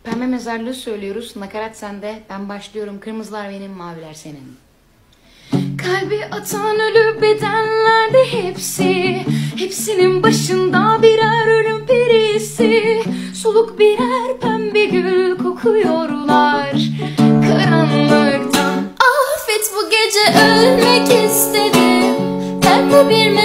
Pembe mezarlığı söylüyoruz. Nakarat sende. Ben başlıyorum. Kırmızılar benim, maviler senin. Kalbi atan ölü bedenlerde hepsi, hepsinin başında birer ölüm perisi. Soluk birer pembe gül kokuyorlar karanlıktan. Affet, bu gece ölmek istedim. Pembe bir